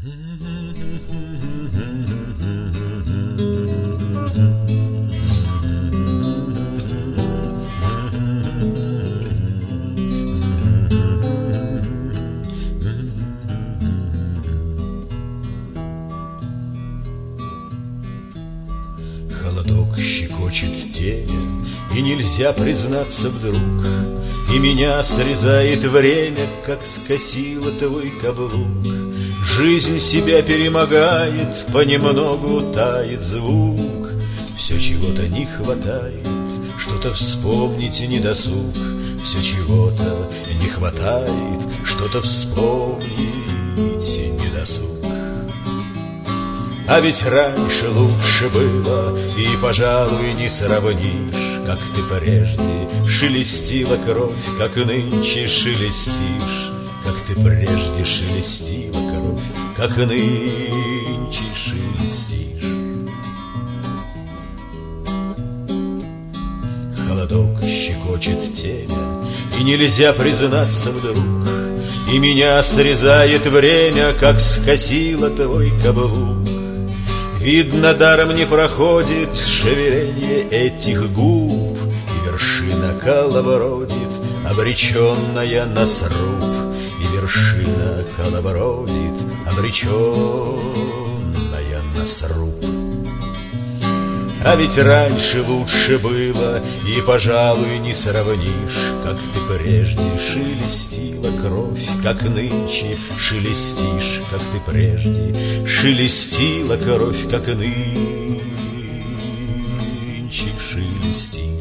Холодок щекочет темя, и нельзя признаться вдруг, и меня срезает время, как скосило твой каблук. Жизнь себя перемогает, понемногу тает звук. Все чего-то не хватает, что-то вспомнить недосуг. Все чего-то не хватает, что-то вспомнить недосуг. А ведь раньше лучше было, и, пожалуй, не сравнишь, как ты прежде шелестила кровь, как нынче шелестишь. Как ты прежде шелестила кровь, как нынче шелестишь. Холодок щекочет темя, и нельзя признаться вдруг, и меня срезает время, как скосило твой каблук. Видно, даром не проходит шевеление этих губ, и вершина колобродит, обреченная на сруб. И вершина колобродит, обреченная на сруб. А ведь раньше лучше было, и, пожалуй, не сравнишь, как ты прежде шелестила кровь, как нынче шелестишь. Как ты прежде шелестила кровь, как нынче шелестишь.